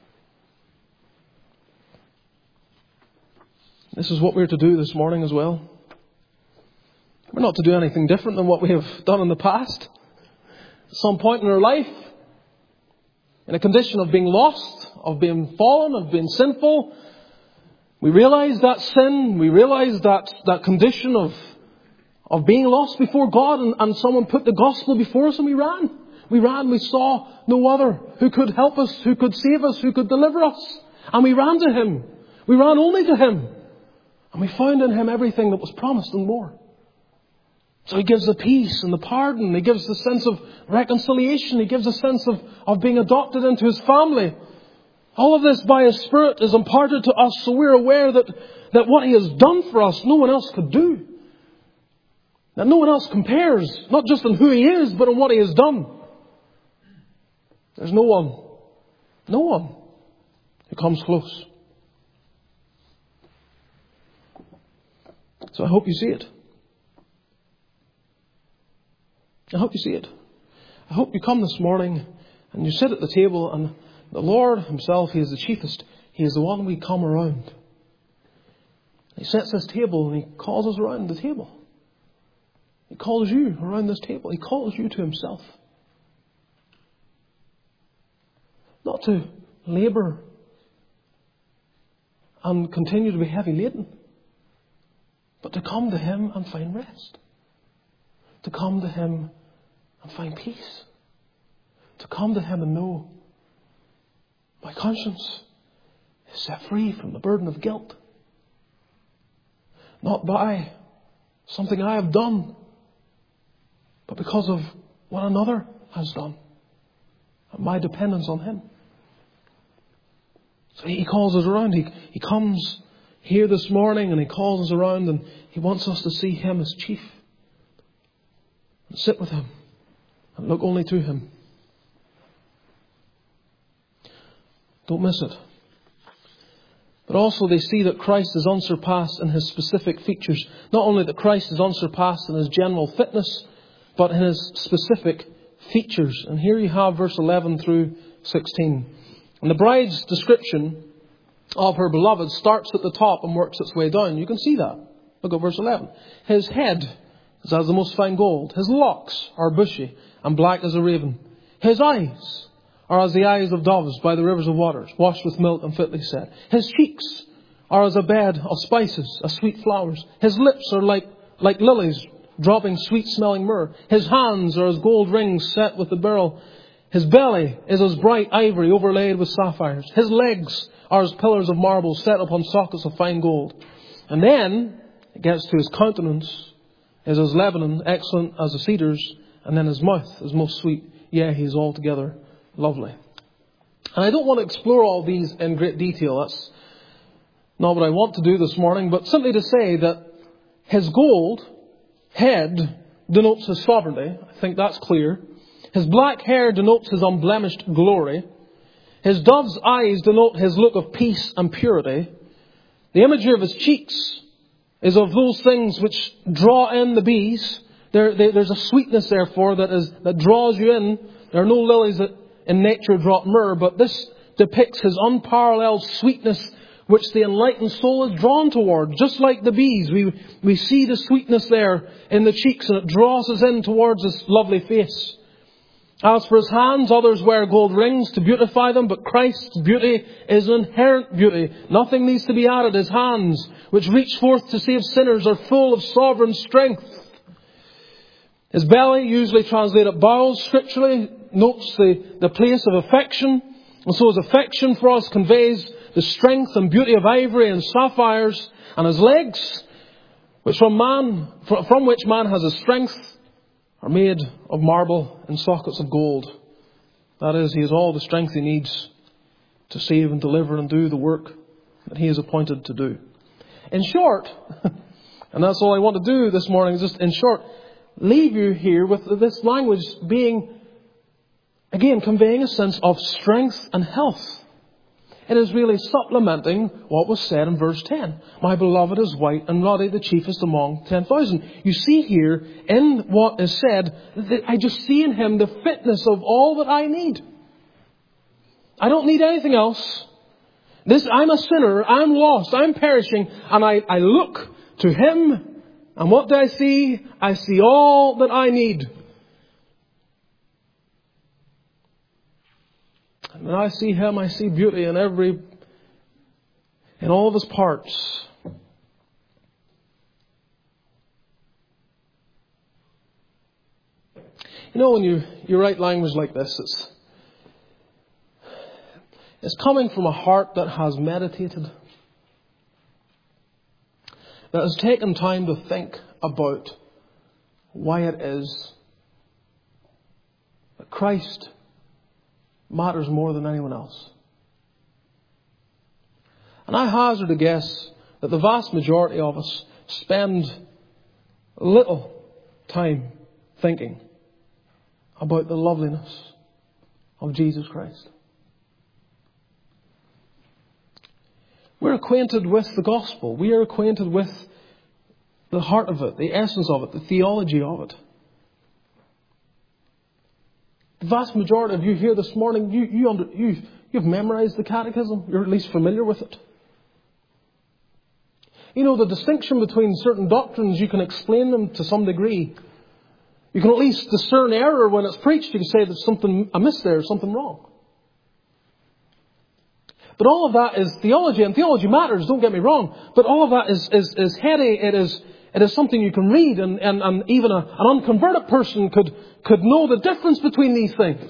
This is what we're to do this morning as well. We're not to do anything different than what we have done in the past. At some point in our life, in a condition of being lost, of being fallen, of being sinful, we realize that sin, we realize that, that condition of, of being lost before God, and, and someone put the gospel before us and we ran. We ran, we saw no other who could help us, who could save us, who could deliver us. And we ran to him. We ran only to him. And we found in him everything that was promised and more. So he gives the peace and the pardon. He gives the sense of reconciliation. He gives a sense of, of being adopted into his family. All of this by his Spirit is imparted to us, so we're aware that, that what he has done for us, no one else could do. That no one else compares, not just in who he is, but in what he has done. There's no one, no one who comes close. So I hope you see it. I hope you see it. I hope you come this morning and you sit at the table and the Lord himself, he is the chiefest. He is the one we come around. He sets this table and he calls us around the table. He calls you around this table. He calls you to himself. Not to labour and continue to be heavy laden, but to come to him and find rest. To come to him and find peace. To come to him and know my conscience is set free from the burden of guilt. Not by something I have done, but because of what another has done. And my dependence on him. So he calls us around. He, he comes here this morning and he calls us around and he wants us to see him as chief. And sit with him and look only to him. Don't miss it. But also they see that Christ is unsurpassed in his specific features. Not only that Christ is unsurpassed in his general fitness, but in his specific features. And here you have verse eleven through sixteen. And the bride's description of her beloved starts at the top and works its way down. You can see that. Look at verse eleven. His head is as the most fine gold. His locks are bushy and black as a raven. His eyes are as the eyes of doves by the rivers of waters, washed with milk and fitly set. His cheeks are as a bed of spices, as sweet flowers. His lips are like, like lilies, dropping sweet-smelling myrrh. His hands are as gold rings set with the beryl. His belly is as bright ivory overlaid with sapphires. His legs are as pillars of marble set upon sockets of fine gold. And then it gets to his countenance is as Lebanon, excellent as the cedars, And then his mouth is most sweet. Yeah, he's altogether lovely. And I don't want to explore all these in great detail. That's not what I want to do this morning. But simply to say that his gold head denotes his sovereignty. I think that's clear. His black hair denotes his unblemished glory. His dove's eyes denote his look of peace and purity. The imagery of his cheeks is of those things which draw in the bees. There, there, there's a sweetness, therefore, that is that draws you in. There are no lilies that in nature drop myrrh, but this depicts his unparalleled sweetness, which the enlightened soul is drawn toward. Just like the bees, we we see the sweetness there in the cheeks, and it draws us in towards his lovely face. As for his hands, others wear gold rings to beautify them, but Christ's beauty is inherent beauty. Nothing needs to be added. His hands, which reach forth to save sinners, are full of sovereign strength. His belly, usually translated bowels scripturally, notes the, the place of affection. And so his affection for us conveys the strength and beauty of ivory and sapphires. And his legs, which from man, from which man has his strength, are made of marble and sockets of gold. That is, he has all the strength he needs to save and deliver and do the work that he is appointed to do. In short, and that's all I want to do this morning, is just in short, leave you here with this language being, again, conveying a sense of strength and health. It is really supplementing what was said in verse ten. My beloved is white and ruddy, the chiefest among ten thousand. You see here in what is said, that I just see in him the fitness of all that I need. I don't need anything else. This, I'm a sinner, I'm lost, I'm perishing, and I, I look to him, and what do I see? I see all that I need. And when I see him, I see beauty in every, in all of his parts. You know, when you, you write language like this, it's, it's coming from a heart that has meditated, that has taken time to think about why it is that Christ matters more than anyone else. And I hazard a guess that the vast majority of us spend little time thinking about the loveliness of Jesus Christ. We're acquainted with the gospel. We are acquainted with the heart of it, the essence of it, the theology of it. The vast majority of you here this morning, you, you under, you, you've memorized the catechism. You're at least familiar with it. You know, the distinction between certain doctrines, you can explain them to some degree. You can at least discern error when it's preached. You can say there's something amiss there, something wrong. But all of that is theology, and theology matters, don't get me wrong. But all of that is, is, is heady. It is, it is something you can read, and, and, and even a, an unconverted person could, could know the difference between these things.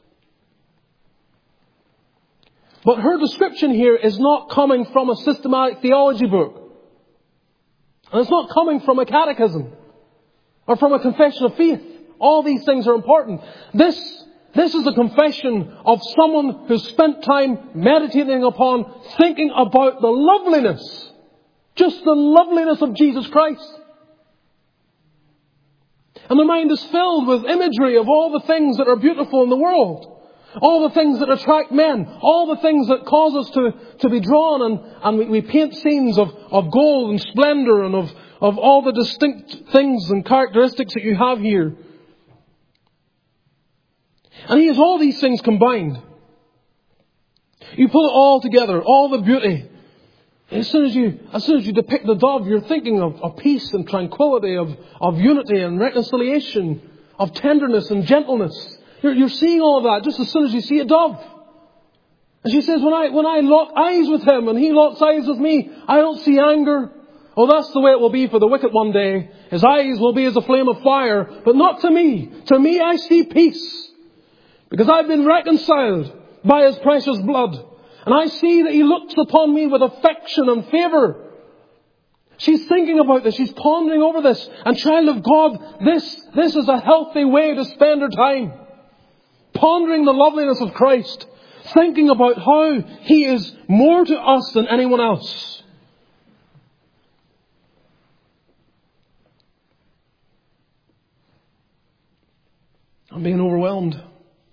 But her description here is not coming from a systematic theology book. And it's not coming from a catechism or from a confession of faith. All these things are important. This, this is a confession of someone who's spent time meditating upon, thinking about the loveliness, just the loveliness of Jesus Christ. And the mind is filled with imagery of all the things that are beautiful in the world. All the things that attract men. All the things that cause us to, to be drawn. And, and we, we paint scenes of, of gold and splendor and of, of all the distinct things and characteristics that you have here. And he has all these things combined. You put it all together, all the beauty. As soon as you, as soon as you depict the dove, you're thinking of, of peace and tranquility, of, of unity and reconciliation, of tenderness and gentleness. You're, you're seeing all of that just as soon as you see a dove. And she says, when I, when I lock eyes with him and he locks eyes with me, I don't see anger. Oh, that's the way it will be for the wicked one day. His eyes will be as a flame of fire, but not to me. To me I see peace. Because I've been reconciled by his precious blood. And I see that he looks upon me with affection and favour. She's thinking about this. She's pondering over this. And child of God, this, this is a healthy way to spend her time. Pondering the loveliness of Christ. Thinking about how He is more to us than anyone else. I'm being overwhelmed.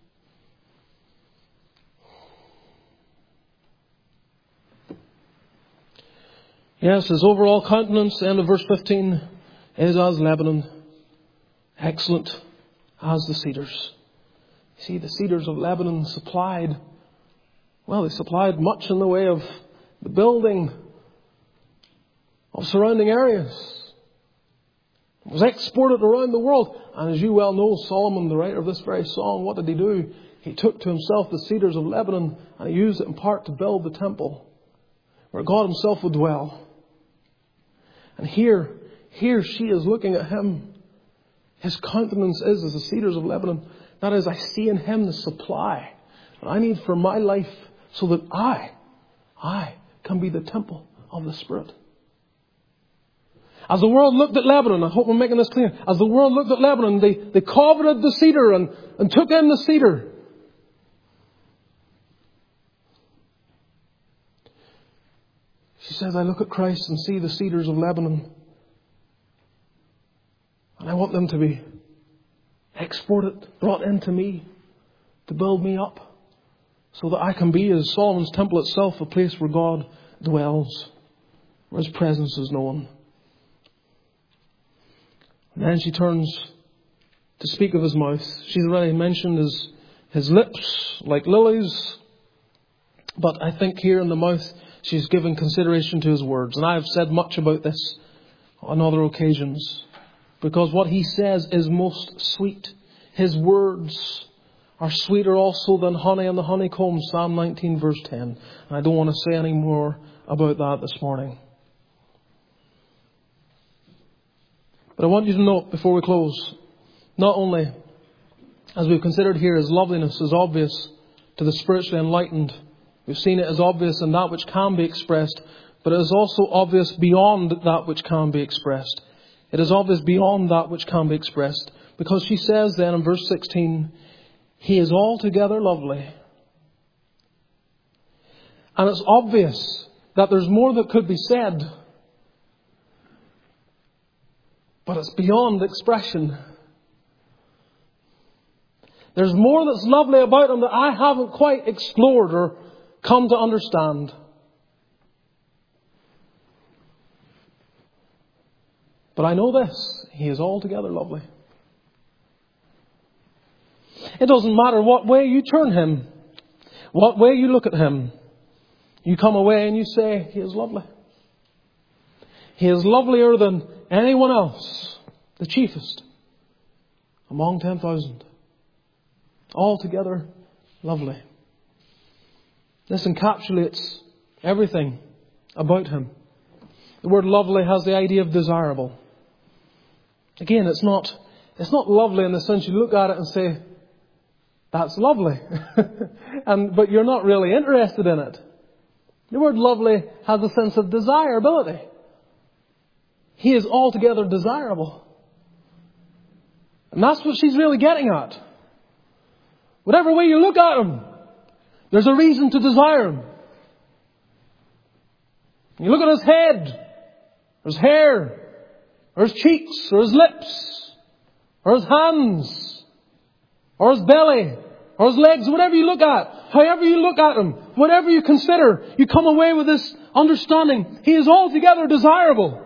Yes, His overall countenance, end of verse fifteen, is as Lebanon, excellent as the cedars. You see, the cedars of Lebanon supplied, well, they supplied much in the way of the building of surrounding areas. It was exported around the world. And as you well know, Solomon, the writer of this very song, what did he do? He took to himself the cedars of Lebanon and he used it in part to build the temple where God Himself would dwell. And here, here she is looking at Him. His countenance is as the cedars of Lebanon. That is, I see in Him the supply that I need for my life so that I, I can be the temple of the Spirit. As the world looked at Lebanon, I hope I'm making this clear. As the world looked at Lebanon, they, they coveted the cedar and, and took in the cedar. She says, I look at Christ and see the cedars of Lebanon. And I want them to be exported, brought into me, to build me up. So that I can be, as Solomon's temple itself, a place where God dwells. Where His presence is known. And then she turns to speak of His mouth. She's already mentioned His, his lips like lilies. But I think here in the mouth, she's given consideration to His words. And I have said much about this on other occasions. Because what He says is most sweet. His words are sweeter also than honey and the honeycomb. Psalm nineteen verse ten. And I don't want to say any more about that this morning. But I want you to note before we close, not only, as we've considered here, His loveliness is obvious to the spiritually enlightened. We've seen it as obvious in that which can be expressed, but it is also obvious beyond that which can be expressed. It is obvious beyond that which can be expressed. Because she says then in verse sixteen, He is altogether lovely. And it's obvious that there's more that could be said. But it's beyond expression. There's more that's lovely about Him that I haven't quite explored or come to understand. But I know this, He is altogether lovely. It doesn't matter what way you turn Him, what way you look at Him. You come away and you say, He is lovely. He is lovelier than anyone else, the chiefest among ten thousand. Altogether lovely. This encapsulates everything about Him. The word lovely has the idea of desirable. Again, it's not, it's not lovely in the sense you look at it and say, that's lovely. and But you're not really interested in it. The word lovely has a sense of desirability. He is altogether desirable. And that's what she's really getting at. Whatever way you look at Him, there's a reason to desire Him. You look at His head, or His hair, or His cheeks, or His lips, or His hands, or His belly, or His legs, whatever you look at, however you look at Him, whatever you consider, you come away with this understanding. He is altogether desirable.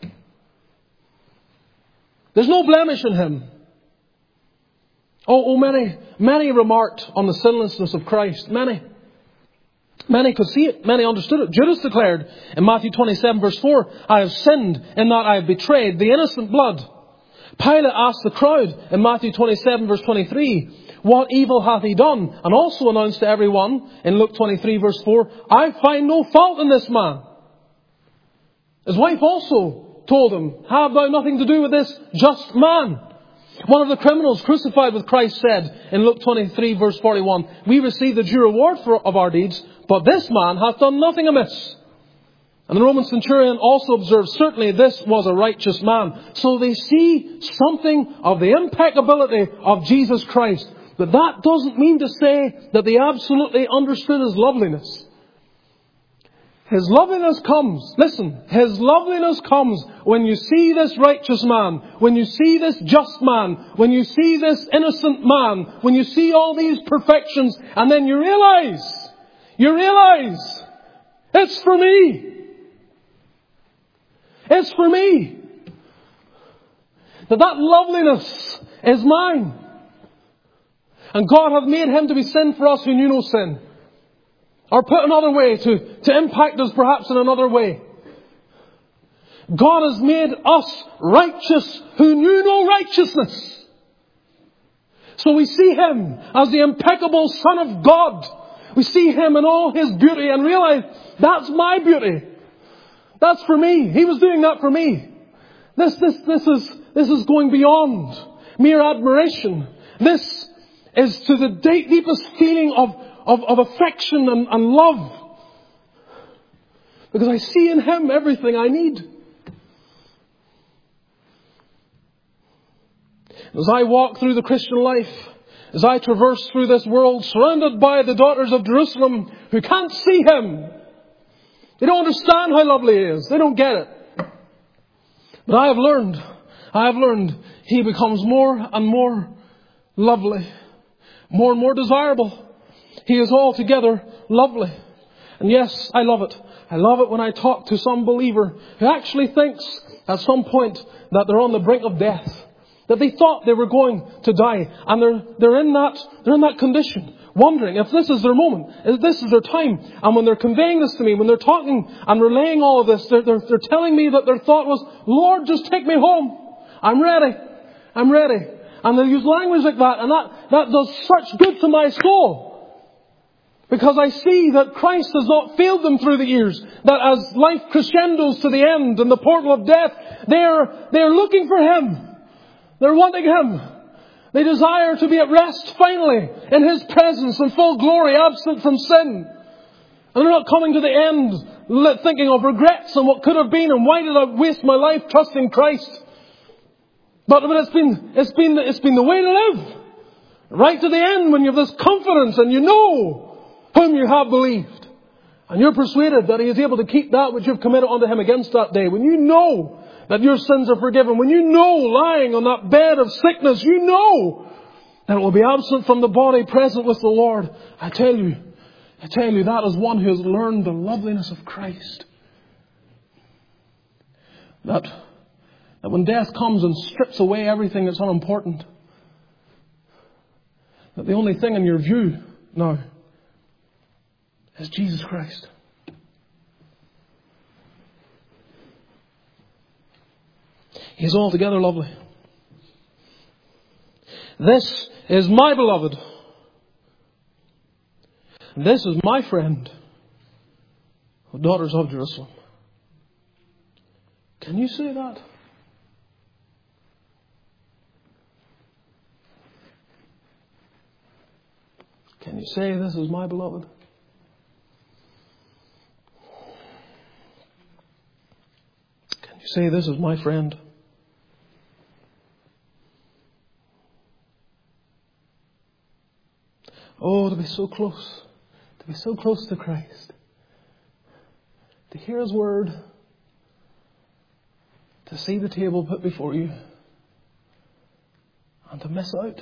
There's no blemish in Him. Oh, oh, many, many remarked on the sinlessness of Christ. Many. Many could see it. Many understood it. Judas declared in Matthew twenty-seven verse four, I have sinned in that I have betrayed the innocent blood. Pilate asked the crowd in Matthew twenty-seven verse twenty-three, what evil hath He done? And also announced to everyone in Luke twenty-three verse four, I find no fault in this man. His wife also told him, have thou nothing to do with this just man? One of the criminals crucified with Christ said in Luke twenty-three verse forty-one, we receive the due reward for, of our deeds, but this man hath done nothing amiss. And the Roman centurion also observed, certainly this was a righteous man. So they see something of the impeccability of Jesus Christ. But that doesn't mean to say that they absolutely understood His loveliness. His loveliness comes, listen, His loveliness comes when you see this righteous man, when you see this just man, when you see this innocent man, when you see all these perfections, and then you realize, you realize, it's for me. It's for me. That that loveliness is mine. And God hath made Him to be sin for us who knew no sin. Or put another way, to, to impact us perhaps in another way. God has made us righteous who knew no righteousness. So we see Him as the impeccable Son of God. We see Him in all His beauty and realize that's my beauty. That's for me. He was doing that for me. This, this, this is, this is going beyond mere admiration. This is to the deep, deepest feeling of, of, of affection and, and love. Because I see in Him everything I need. As I walk through the Christian life, as I traverse through this world, surrounded by the daughters of Jerusalem who can't see Him, they don't understand how lovely He is. They don't get it. But I have learned, I have learned He becomes more and more lovely, more and more desirable. He is altogether lovely. And yes, I love it. I love it when I talk to some believer who actually thinks at some point that they're on the brink of death. That they thought they were going to die. And they're, they're in that, they're in that condition. Wondering if this is their moment, if this is their time. And when they're conveying this to me, when they're talking and relaying all of this, they're, they're, they're telling me that their thought was, Lord, just take me home. I'm ready. I'm ready. And they use language like that. And that, that does such good to my soul. Because I see that Christ has not failed them through the years. That as life crescendos to the end and the portal of death, they're, they're looking for Him. They're wanting Him. They desire to be at rest finally in His presence in full glory, absent from sin. And they're not coming to the end thinking of regrets and what could have been and why did I waste my life trusting Christ. But, but it's been, it's been, it's been the way to live. Right to the end when you have this confidence and you know whom you have believed. And you're persuaded that He is able to keep that which you've committed unto Him against that day. When you know that your sins are forgiven, when you know lying on that bed of sickness, you know that it will be absent from the body, present with the Lord. I tell you, I tell you, that is one who has learned the loveliness of Christ. That, that when death comes and strips away everything that's unimportant, that the only thing in your view now is Jesus Christ. He is altogether lovely. This is my beloved. This is my friend, the daughters of Jerusalem. Can you say that? Can you say, this is my beloved? Can you say, this is my friend? Oh, to be so close, to be so close to Christ, to hear His word, to see the table put before you, and to miss out.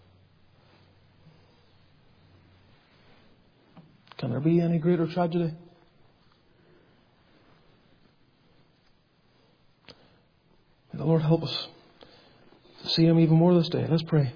Can there be any greater tragedy? May the Lord help us to see Him even more this day. Let's pray.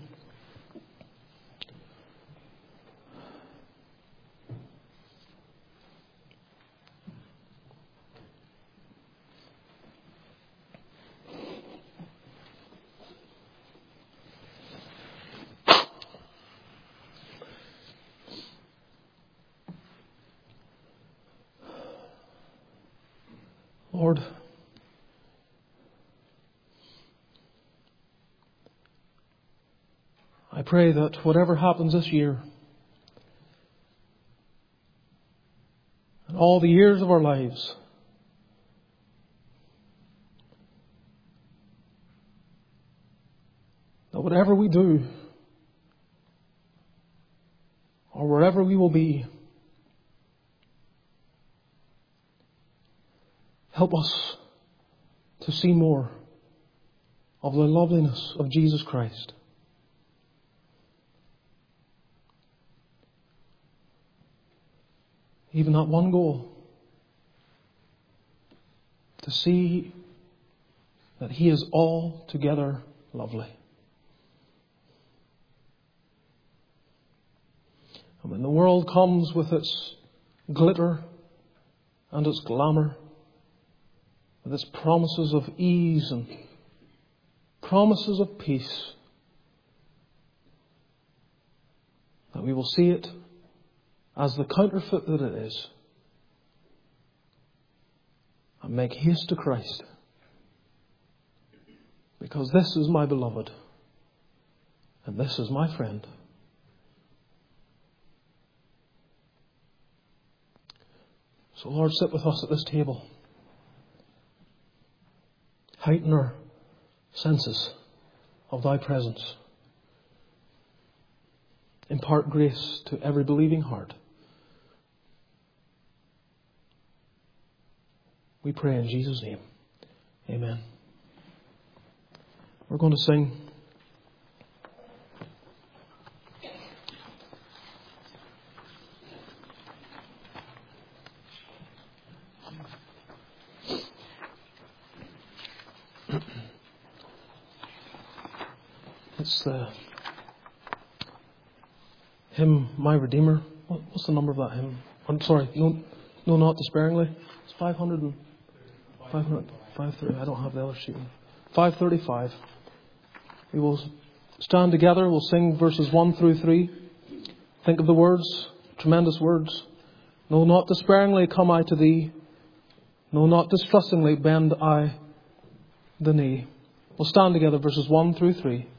Lord, I pray that whatever happens this year, and all the years of our lives, whatever we do, or wherever we will be, help us to see more of the loveliness of Jesus Christ. Even that one goal, to see that He is altogether lovely. And when the world comes with its glitter and its glamour, with its promises of ease and promises of peace, that we will see it as the counterfeit that it is, and make haste to Christ, because this is my beloved, and this is my friend. So Lord, sit with us at this table. Heighten our senses of Thy presence. Impart grace to every believing heart. We pray in Jesus' name. Amen. We're going to sing. It's the hymn, My Redeemer. What, what's the number of that hymn? I'm sorry, no, no, not despairingly. It's five hundred and five hundred, five thirty. I don't have the other sheet. five thirty-five. We will stand together. We'll sing verses one through three. Think of the words, tremendous words. No, not despairingly come I to Thee. No, not distrustingly bend I the knee. We'll stand together, verses one through three.